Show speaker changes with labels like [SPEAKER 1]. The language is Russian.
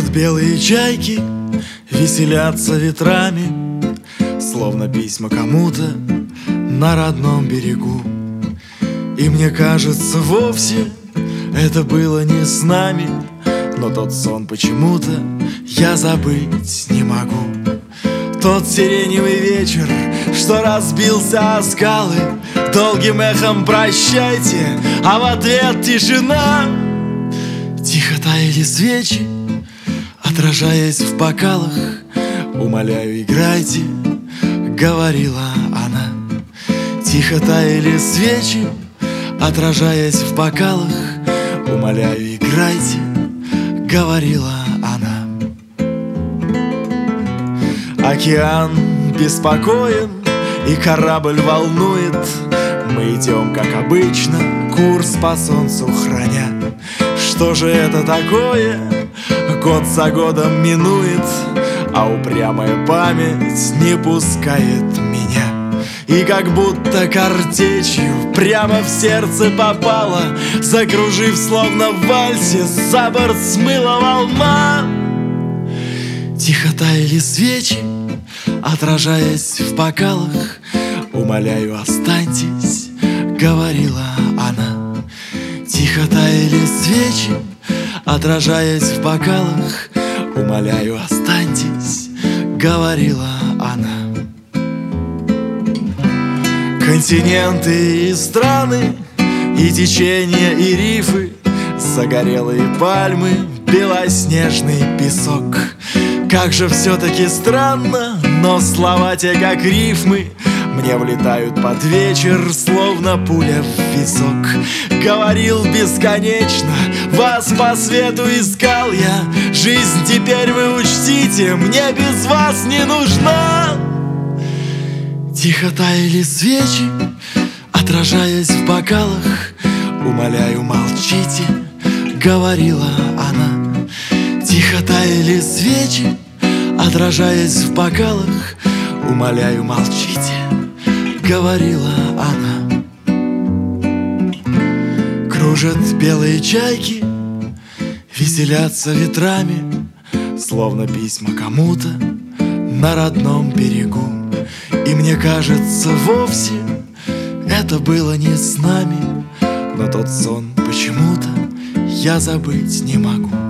[SPEAKER 1] белые чайки, веселятся ветрами, словно письма кому-то на родном берегу. И мне кажется, вовсе это было не с нами, но тот сон почему-то я забыть не могу. Тот сиреневый вечер, что разбился о скалы, долгим эхом прощайте, а в ответ тишина. Тихо таяли свечи, отражаясь в бокалах. Умоляю, играйте, говорила она. Тихо таяли свечи, отражаясь в бокалах. Умоляю, играйте, говорила она. Океан беспокоен и корабль волнует. Мы идем, как обычно, курс по солнцу храня. Что же это такое? Год за годом минует, а упрямая память не пускает меня. И как будто картечью прямо в сердце попала, закружив словно в вальсе, за борт смыла волна. Тихо таяли свечи, отражаясь в бокалах. Умоляю, останьтесь, говорила она. Тихо таяли свечи, отражаясь в бокалах. Умоляю, останьтесь, говорила она. Континенты и страны, и течения, и рифы, загорелые пальмы, белоснежный песок. Как же все-таки странно, но слова те, как рифмы, мне влетают под вечер, словно пуля в висок. Говорил бесконечно, вас по свету искал я. Жизнь теперь вы учтите, мне без вас не нужна. Тихо таяли свечи, отражаясь в бокалах. Умоляю, молчите, говорила она. Тихо таяли свечи, отражаясь в бокалах. Умоляю, молчите, говорила она. Кружат белые чайки, веселятся ветрами, словно письма кому-то на родном берегу. И мне кажется, вовсе это было не с нами, но тот сон почему-то я забыть не могу.